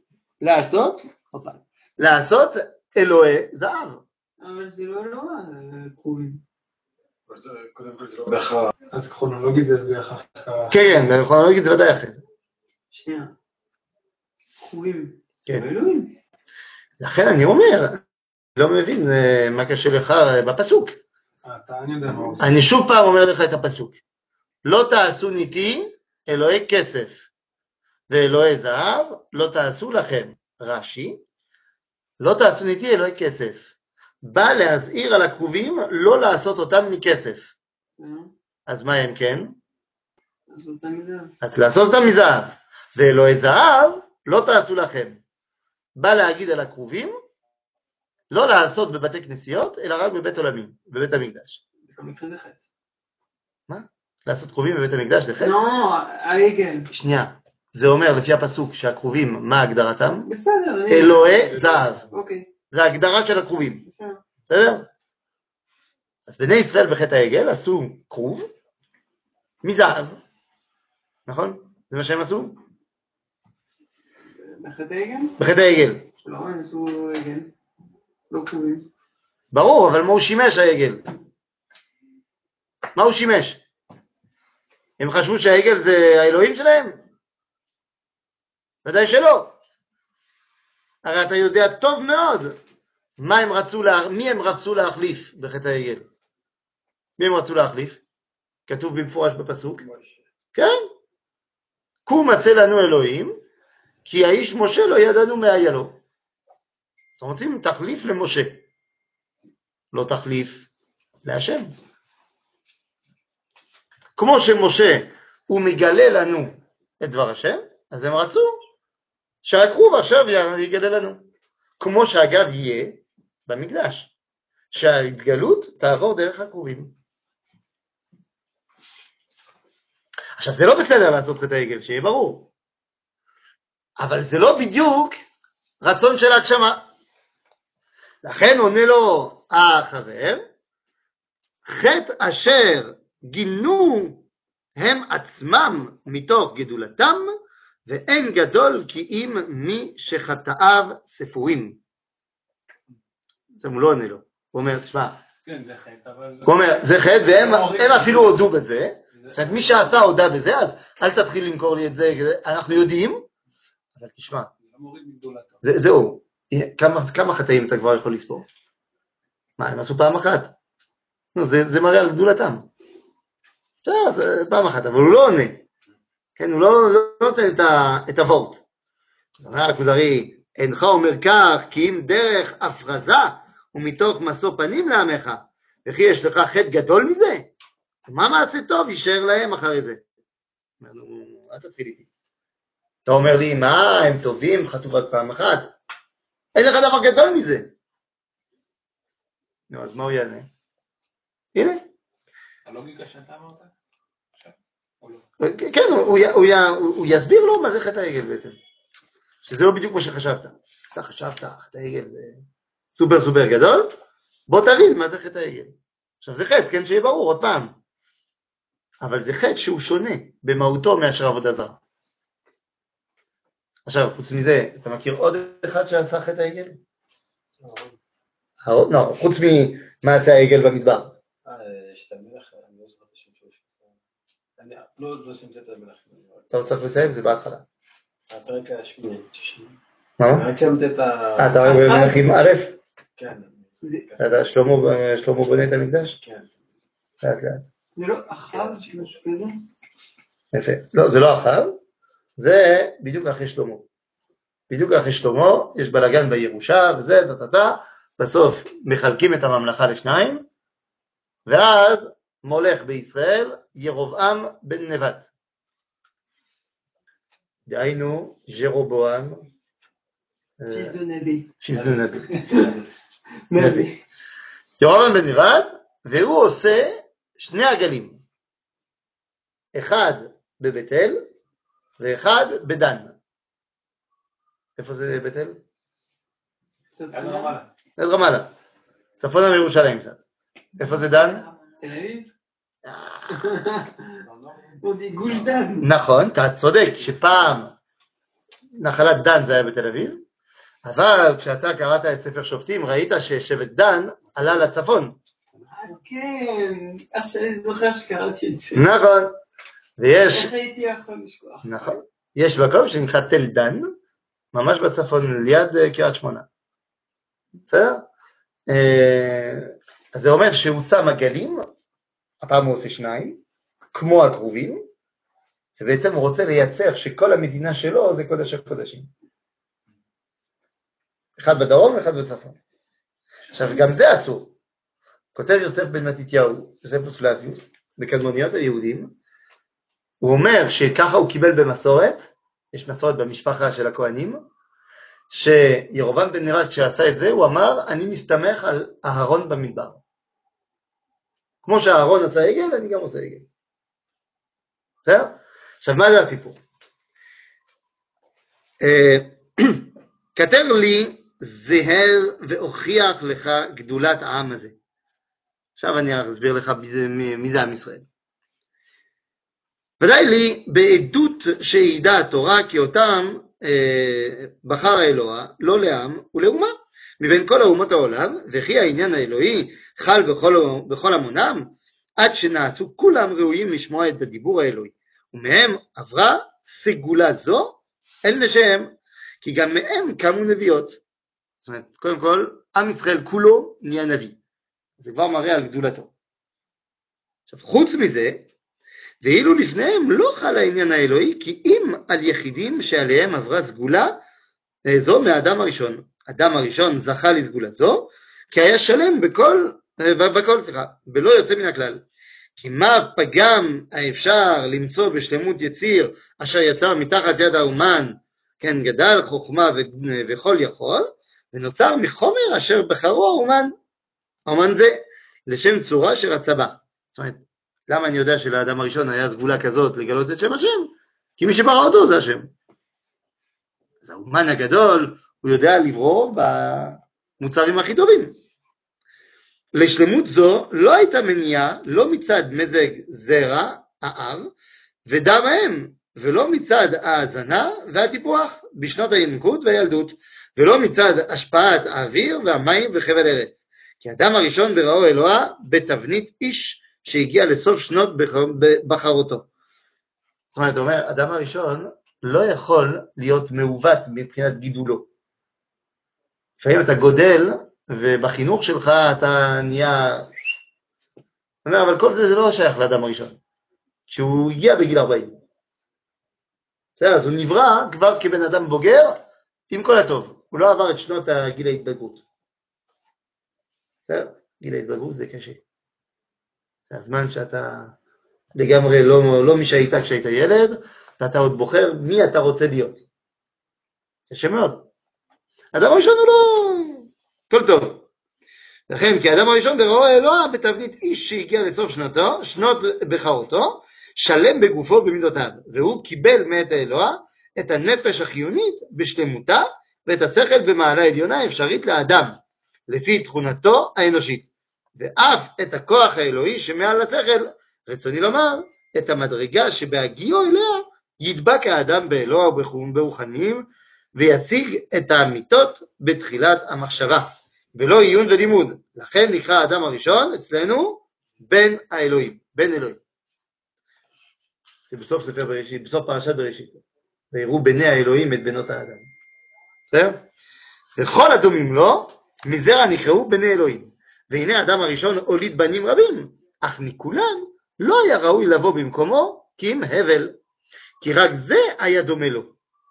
B: לעשות אלוהי זהב.
A: אבל זה לא קרובים.
C: קודם כל זה לא בהכרח. אז כרונולוגית זה בהכרח.
B: כן, כרונולוגית זה ודאי אחרי זה.
A: שנייה. קרובים.
B: כן.
A: אלוהים.
B: לכן אני אומר, לא מבין מה קשה לך בפסוק.
C: אני יודע מה עושה.
B: אני שוב פעם אומר לך את הפסוק. לא תעשו ניתי אלוהי כסף, ואלוהי זהב לא תעשו לכם. רש"י, לא תעשו ניתי אלוהי כסף. בא להזהיר על הקרובים לא לעשות אותם מכסף. אז מה הם כן? אז לעשות אותם מזהב. ואלוהי זהב לא תעשו לכם. בא להגיד על הקרובים, לא לעשות בבתי כנסיות, אלא רק בבית עולמים, בבית המקדש.
A: במקרה זה חטא.
B: מה? לעשות קרובים בבית המקדש זה חטא?
A: לא, העגל.
B: שנייה, זה אומר לפי הפסוק שהקרובים, מה הגדרתם?
A: בסדר.
B: אלוהי זהב.
A: אוקיי.
B: זה ההגדרה של הקרובים.
A: בסדר.
B: בסדר? אז בני ישראל בחטא העגל עשו כרוב מזהב. נכון? זה מה שהם עשו?
A: בחטא העגל?
B: בחטא העגל.
A: לא, הם עשו עגל. לא קרובים.
B: ברור, אבל מה הוא שימש העגל? מה הוא שימש? הם חשבו שהעגל זה האלוהים שלהם? ודאי שלא. הרי אתה יודע טוב מאוד מי הם רצו להחליף בחטא העגל. מי הם רצו להחליף? כתוב במפורש בפסוק. כן. קום עשה לנו אלוהים, כי האיש משה לא ידענו מה היה לו. אז רוצים תחליף למשה, לא תחליף להשם. כמו שמשה הוא מגלה לנו את דבר השם, אז הם רצו שהקרוב עכשיו יגלה לנו. כמו שאגב יהיה במקדש, שההתגלות תעבור דרך הקרובים. עכשיו זה לא בסדר לעשות חטא העגל, שיהיה ברור, אבל זה לא בדיוק רצון של הגשמה. לכן עונה לו החבר, חטא אשר גינו הם עצמם מתוך גדולתם, ואין גדול כי אם מי שחטאיו ספורים. זה הוא לא עונה לו, הוא אומר, תשמע,
C: כן, זה חטא, אבל...
B: הוא אומר, זה חטא, והם אפילו הודו בזה, זאת אומרת, מי שעשה הודע בזה, אז אל תתחיל למכור לי את זה, אנחנו יודעים, אבל תשמע, זהו, כמה חטאים אתה כבר יכול לספור? מה, הם עשו פעם אחת? זה מראה על גדולתם. זה פעם אחת, אבל הוא לא עונה. כן, הוא לא נותן את הוורט. זאת אומרת, הכוזרי, אינך אומר כך, כי אם דרך הפרזה ומתוך משוא פנים לעמך, וכי יש לך חטא גדול מזה? מה מעשה טוב יישאר להם אחרי זה? אל תתחיל איתי. אתה אומר לי, מה, הם טובים, חטאו רק פעם אחת? אין לך דבר גדול מזה. נו, אז מה הוא יענה? הנה.
C: הלוגיקה שאתה אמרת?
B: כן, הוא יסביר לו מה זה חטא העגל בעצם. שזה לא בדיוק מה שחשבת. אתה חשבת, חטא העגל זה סופר סופר גדול, בוא תבין מה זה חטא העגל. עכשיו זה חטא, כן, שיהיה ברור עוד פעם. אבל זה חטא שהוא שונה במהותו מאשר עבודה זרה. עכשיו, חוץ מזה, אתה מכיר עוד אחד שעשה חטא העגל? לא, חוץ ממעשה העגל במדבר.
C: יש את המלך, אני לא זוכר את השם שלו. אני לא שמתי את המלך.
B: אתה לא צריך לסיים, זה בהתחלה.
C: הפרק השמיני.
B: מה?
C: אני שמתי את ה...
B: אתה רואה במלכים א'?
C: כן.
B: אתה שלמה בונה את המקדש?
C: כן.
B: לאט לאט.
A: זה לא אחר, משהו כזה?
B: יפה. לא, זה לא אחר, זה בדיוק אחרי שלמה. בדיוק אחרי שלמה, יש בלגן בירושה, וזה, בסוף מחלקים את הממלכה לשניים, ואז מולך בישראל ירובעם בן נבט. דהיינו, ג'רובועם, שיזדו נבי. נבי. ירובעם בן נבט, והוא עושה שני עגלים. אחד בבית אל, ואחד בדן. איפה זה בית אל? עד רמאללה. צפונה מירושלים קצת. איפה זה דן?
A: תל אביב? עוד גוש דן.
B: נכון, אתה צודק שפעם נחלת דן זה היה בתל אביב, אבל כשאתה קראת את ספר שופטים ראית ששבט דן עלה לצפון.
A: כן, עכשיו אני זוכר שקראתי את זה.
B: נכון, ויש...
A: איך הייתי יכול לשכוח?
B: נכון, יש מקום שנקרא תל דן, ממש בצפון ליד קריית שמונה. בסדר? אז זה אומר שהוא שם עגלים, הפעם הוא עושה שניים, כמו הקרובים, ובעצם הוא רוצה לייצר שכל המדינה שלו זה קודש הקודשים. אחד בדרום ואחד בצפון. עכשיו גם זה אסור. כותב יוסף בן מתתיהו, יוספוס פלביוס, בקדמוניות היהודים, הוא אומר שככה הוא קיבל במסורת, יש מסורת במשפחה של הכהנים, שירובעם בן נבט כשעשה את זה, הוא אמר, אני מסתמך על אהרון במדבר. כמו שאהרון עשה עגל, אני גם עושה עגל. בסדר? עכשיו, מה זה הסיפור? כתב לי, זהר והוכיח לך גדולת העם הזה. עכשיו אני אסביר לך מי זה עם ישראל. ודאי לי בעדות שהעידה התורה כי אותם בחר האלוה לא לעם ולאומה מבין כל האומות העולם, וכי העניין האלוהי חל בכל המונם עד שנעשו כולם ראויים לשמוע את הדיבור האלוהי, ומהם עברה סגולה זו אל נשיהם, כי גם מהם קמו נביאות. זאת אומרת, קודם כל, עם ישראל כולו נהיה נביא. זה כבר מראה על גדולתו. עכשיו, חוץ מזה, ואילו לפניהם לא חל העניין האלוהי, כי אם על יחידים שעליהם עברה סגולה זו מהאדם הראשון. אדם הראשון זכה לסגולה זו, כי היה שלם בכל ולא יוצא מן הכלל. כי מה פגם האפשר למצוא בשלמות יציר אשר יצר מתחת יד האומן, כן, גדל חוכמה וכל יכול, ונוצר מחומר אשר בחרו האומן זה, לשם צורה שרצה בה. זאת אומרת, למה אני יודע שלאדם הראשון היה סגולה כזאת לגלות את שם השם? כי מי שברא אותו זה השם. אז האומן הגדול, הוא יודע לברוא במוצרים הכי טובים. לשלמות זו לא הייתה מניעה, לא מצד מזג זרע, האב, ודם האם, ולא מצד ההזנה והטיפוח בשנות הינקות והילדות, ולא מצד השפעת האוויר והמים וחבל ארץ. כי האדם הראשון בראו אלוה בתבנית איש שהגיע לסוף שנות בחרותו. זאת אומרת, אומר, האדם הראשון לא יכול להיות מעוות מבחינת גידולו. לפעמים אתה גודל, ובחינוך שלך אתה נהיה... אומר, אבל כל זה לא שייך לאדם הראשון. כשהוא הגיע בגיל 40. אז הוא נברא כבר כבן אדם בוגר, עם כל הטוב. הוא לא עבר את שנות גיל ההתבגרות. גיל ההתבגרות זה קשה. זה הזמן שאתה לגמרי לא מי שהיית כשהיית ילד, ואתה עוד בוחר מי אתה רוצה להיות. קשה מאוד. האדם הראשון הוא לא... כל טוב. לכן, כי האדם הראשון בראו אלוה בתבנית איש שהגיע לסוף שנות בחרותו, שלם בגופו במידותיו, והוא קיבל מאת האלוה את הנפש החיונית בשלמותה, ואת השכל במעלה עליונה אפשרית לאדם, לפי תכונתו האנושית, ואף את הכוח האלוהי שמעל השכל, רצוני לומר, את המדרגה שבהגיעו אליה ידבק האדם באלוה וברוחניים, וישיג את האמיתות בתחילת המחשבה, ולא עיון ולימוד. לכן נקרא האדם הראשון אצלנו בן האלוהים, בן אלוהים. זה בסוף ספר בראשית, בסוף פרשת בראשית. ויראו בני האלוהים את בנות האדם. בסדר? וכל הדומים לו, מזרע נקראו בני אלוהים. והנה האדם הראשון הוליד בנים רבים, אך מכולם לא היה ראוי לבוא במקומו, כי אם הבל, כי רק זה היה דומה לו.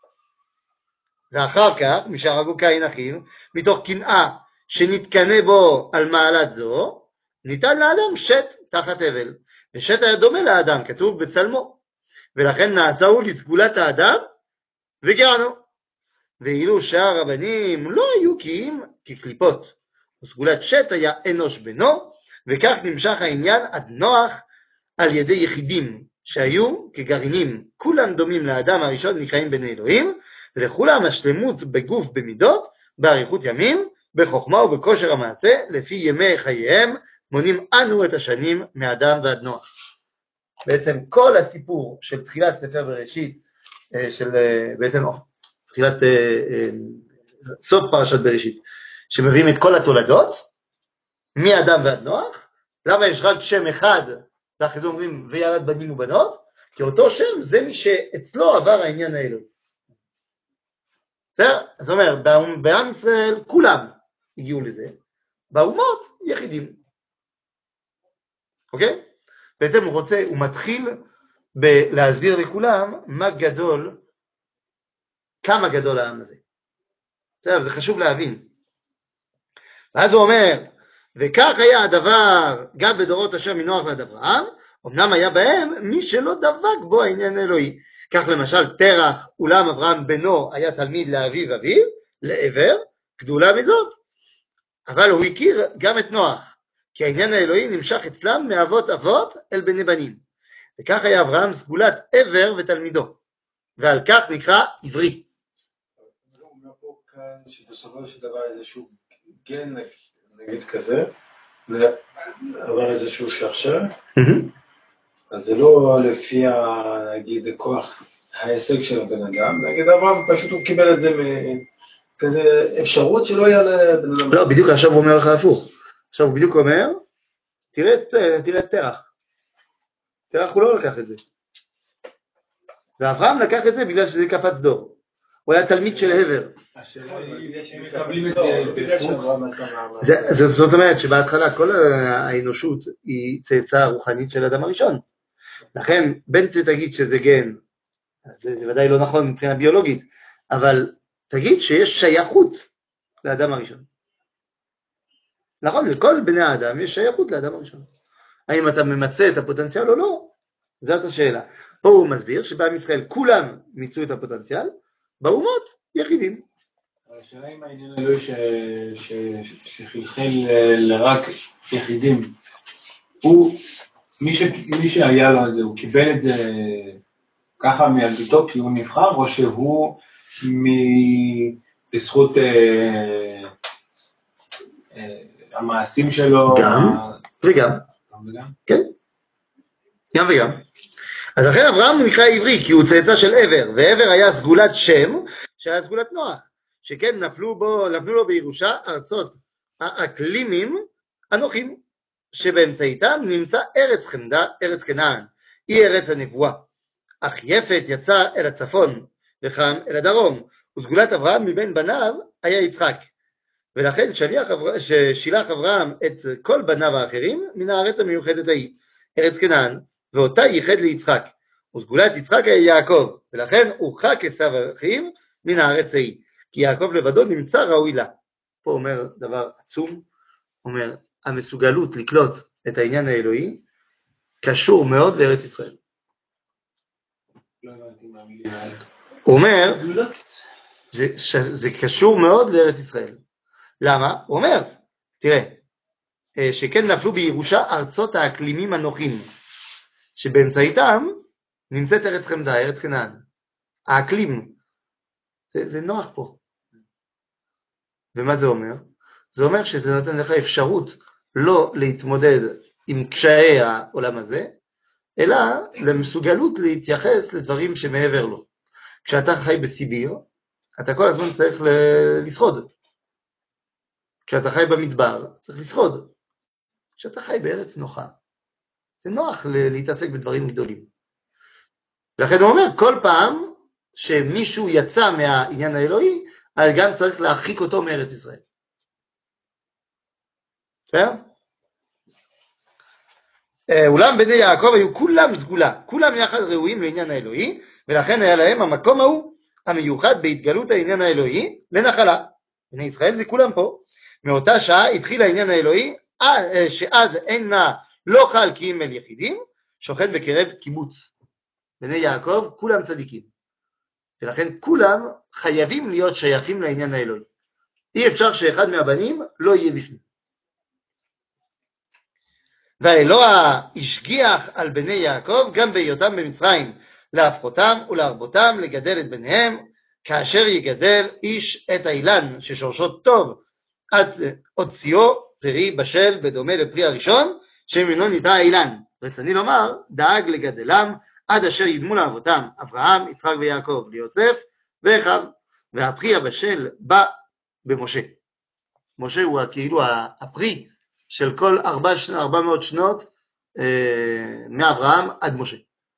B: ואחר כך, משהרגו קין אחיו, מתוך קנאה שנתקנא בו על מעלת זו, ניתן לאדם שת תחת הבל, ושת היה דומה לאדם, כתוב בצלמו, ולכן נעשהו לסגולת האדם וגרענו. ואילו שאר הבנים לא היו כקליפות, וסגולת שת היה אנוש בנו, וכך נמשך העניין עד נוח על ידי יחידים שהיו כגרעינים, כולם דומים לאדם הראשון נקראים בני אלוהים, ולכולם השלמות בגוף במידות, באריכות ימים, בחוכמה ובכושר המעשה, לפי ימי חייהם, מונים אנו את השנים מאדם ועד נוח. בעצם כל הסיפור של תחילת ספר בראשית, של בעצם תחילת סוף פרשת בראשית, שמביאים את כל התולדות, מאדם ועד נוח, למה יש רק שם אחד, ואחרי זה אומרים וילד בנים ובנות, כי אותו שם זה מי שאצלו עבר העניין האלוהי. בסדר? אז הוא אומר, בעם ישראל כולם הגיעו לזה, באומות יחידים. אוקיי? בעצם הוא מתחיל להסביר לכולם מה גדול, כמה גדול העם הזה. בסדר? זה חשוב להבין. ואז הוא אומר, וכך היה הדבר גם בדורות אשר מנוח ועד אברהם, אמנם היה בהם מי שלא דבק בו העניין האלוהי. כך למשל תרח, אולם אברהם בנו היה תלמיד לאביו אביו, לעבר, גדולה מזאת. אבל הוא הכיר גם את נוח, כי העניין האלוהי נמשך אצלם מאבות אבות אל בני בנים. וכך היה אברהם סגולת עבר ותלמידו, ועל כך נקרא עברי.
C: הוא אומר פה כאן שבסופו של דבר איזשהו גן נגיד כזה, עבר איזשהו שרשר, אז זה לא לפי נגיד כוח ההישג של הבן אדם, נגיד אברהם פשוט הוא קיבל את זה כזה אפשרות שלא היה לבן אדם.
B: לא, בדיוק עכשיו הוא אומר לך הפוך. עכשיו הוא בדיוק אומר, תראה את תרח. תרח הוא לא לקח את זה. ואברהם לקח את זה בגלל שזה קפץ דור. הוא היה תלמיד של הבר.
C: השאלה היא שמקבלים את זה
B: זאת אומרת שבהתחלה כל האנושות היא צאצאה רוחנית של האדם הראשון. לכן בין שתגיד שזה גן, זה ודאי לא נכון מבחינה ביולוגית, אבל תגיד שיש שייכות לאדם הראשון. נכון, לכל בני האדם יש שייכות לאדם הראשון. האם אתה ממצא את הפוטנציאל או לא? זאת השאלה. פה הוא מסביר שבעם ישראל כולם מיצו את הפוטנציאל, באומות יחידים.
C: השאלה אם העניין אלוהי שחלחל לרק יחידים, הוא, מי שהיה לו את זה, הוא קיבל את זה ככה מילדותו כי הוא נבחר, או שהוא בזכות המעשים שלו?
B: גם וגם. כן, גם וגם. אז לכן אברהם הוא נקרא עברי, כי הוא צאצא של עבר, ועבר היה סגולת שם, שהיה סגולת נוח, שכן נפלו לו בירושה ארצות האקלימים הנוחים, שבאמצעיתם נמצא ארץ חמדה, ארץ כנען, היא ארץ הנבואה. אך יפת יצא אל הצפון, וחם אל הדרום, וסגולת אברהם מבין בניו היה יצחק. ולכן שילח אברהם את כל בניו האחרים מן הארץ המיוחדת ההיא, ארץ כנען, ואותה ייחד ליצחק. וסגולת יצחק היה יעקב, ולכן הורחק עשיו אחיו מן הארץ ההיא, כי יעקב לבדו נמצא ראוי לה. פה אומר דבר עצום, אומר המסוגלות לקלוט את העניין האלוהי קשור מאוד לארץ ישראל. הוא אומר זה קשור מאוד לארץ ישראל. למה? הוא אומר, תראה, שכן נפלו בירושה ארצות האקלימים הנוחים, שבאמצעיתם נמצאת ארץ חמדה, ארץ כנען. האקלים, זה נוח פה. ומה זה אומר? זה אומר שזה נותן לך אפשרות לא להתמודד עם קשיי העולם הזה, אלא למסוגלות להתייחס לדברים שמעבר לו. כשאתה חי בסיביר, אתה כל הזמן צריך לשרוד. כשאתה חי במדבר, צריך לשרוד. כשאתה חי בארץ נוחה, זה נוח להתעסק בדברים גדולים. לכן הוא אומר, כל פעם שמישהו יצא מהעניין האלוהי, אז גם צריך להרחיק אותו מארץ ישראל. בסדר? אולם בני יעקב היו כולם סגולה, כולם יחד ראויים לעניין האלוהי, ולכן היה להם המקום ההוא המיוחד בהתגלות העניין האלוהי לנחלה. בני ישראל זה כולם פה. מאותה שעה התחיל העניין האלוהי, שעד אינה לא חל כי אם אל יחידים, שוכן בקרב קיבוץ. בני יעקב כולם צדיקים, ולכן כולם חייבים להיות שייכים לעניין האלוהי. אי אפשר שאחד מהבנים לא יהיה בפנים. והאלוה השגיח על בני יעקב גם בהיותם במצרים, להפכותם ולהרבותם לגדל את בניהם, כאשר יגדל איש את האילן ששורשו טוב עד הוציאו פרי בשל בדומה לפרי הראשון שממנו ניטע האילן. רצוני לומר, דאג לגדלם עד אשר ידמו לאבותם אברהם, יצחק ויעקב, ליוסף ואחיו, והפרי הבשל בא במשה. משה הוא כאילו הפרי של כל 400 שנות מאברהם עד משה.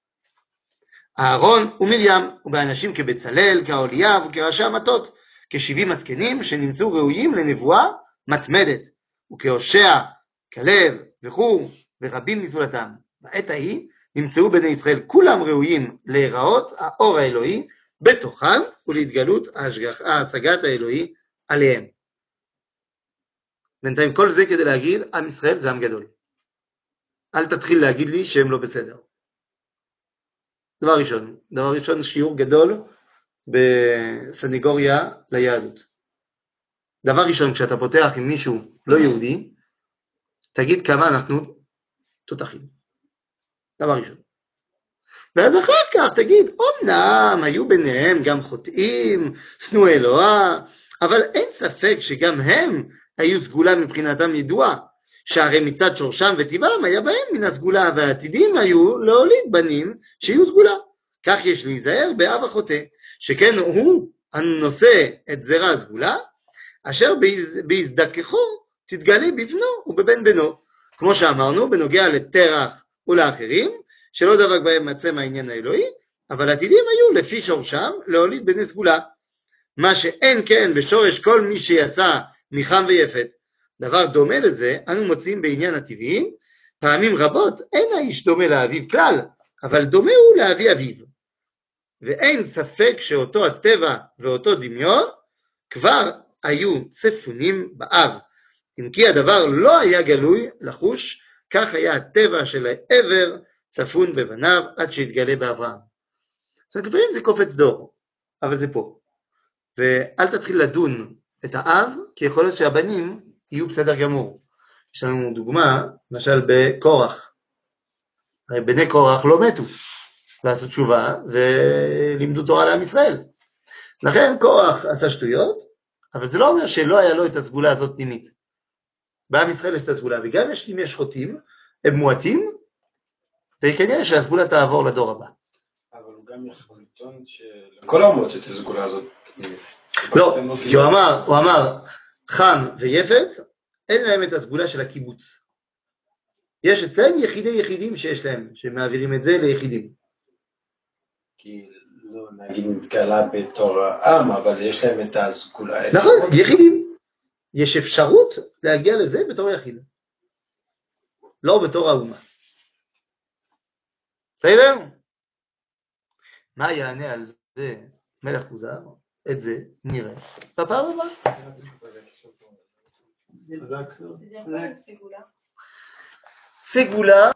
B: אהרון ומרים, ובאנשים כבצלאל, כאוליאב וכראשי המטות, כ70 הזקנים שנמצאו ראויים לנבואה מתמדת, וכהושע, כלב וחור ורבים מזולתם. בעת ההיא נמצאו בני ישראל כולם ראויים להיראות האור האלוהי בתוכם ולהתגלות ההשגת האלוהי עליהם. בינתיים כל זה כדי להגיד, עם ישראל זה עם גדול. אל תתחיל להגיד לי שהם לא בסדר. דבר ראשון, שיעור גדול בסניגוריה ליהדות. דבר ראשון, כשאתה פותח עם מישהו לא יהודי, תגיד כמה אנחנו תותחים. דבר ראשון. ואז אחר כך תגיד, אמנם היו ביניהם גם חוטאים, שנואי אלוה, אבל אין ספק שגם הם היו סגולה מבחינתם ידועה, שהרי מצד שורשם וטבעם היה בהם מן הסגולה, והעתידים היו להוליד בנים שיהיו סגולה. כך יש להיזהר באב החוטא, שכן הוא הנושא את זרע הסגולה, אשר בהזדככו תתגלה בבנו ובבן בנו, כמו שאמרנו בנוגע לתרח ולאחרים, שלא דבק בהם מצא מהעניין האלוהי, אבל עתידים היו לפי שורשם להוליד בני סגולה, מה שאין כן בשורש כל מי שיצא מחם ויפת. דבר דומה לזה אנו מוצאים בעניין הטבעי, פעמים רבות אין האיש דומה לאביו כלל, אבל דומה הוא לאבי אביו. ואין ספק שאותו הטבע ואותו דמיון כבר היו צפונים באב. אם כי הדבר לא היה גלוי לחוש, כך היה הטבע של העבר צפון בבניו עד שהתגלה באברהם. זאת אומרת, דברים זה קופץ דור, אבל זה פה. ואל תתחיל לדון את האב, כי יכול להיות שהבנים יהיו בסדר גמור. יש לנו דוגמה, למשל בקורח. הרי בני קורח לא מתו, ועשו תשובה ולימדו תורה לעם ישראל. לכן קורח עשה שטויות, אבל זה לא אומר שלא היה לו את הסגולה הזאת פנימית. בעם ישראל יש את הסגולה, וגם אם יש חוטאים, הם מועטים, וכנראה שהסגולה תעבור לדור הבא.
C: אבל הוא גם יכול לטעון שלכל האומות את הסגולה הזאת.
B: לא, כי הוא אמר, חם ויפת, אין להם את הסגולה של הקיבוץ. יש אצלם יחידים שיש להם, שמעבירים את זה ליחידים.
C: כי לא נגיד נתגלה בתור העם, אבל יש להם את הסגולה.
B: נכון, יחידים. יש אפשרות להגיע לזה בתור יחיד. לא בתור האומה. בסדר? מה יענה על זה מלך כוזר? את זה נראה בפעם הבאה. סגולה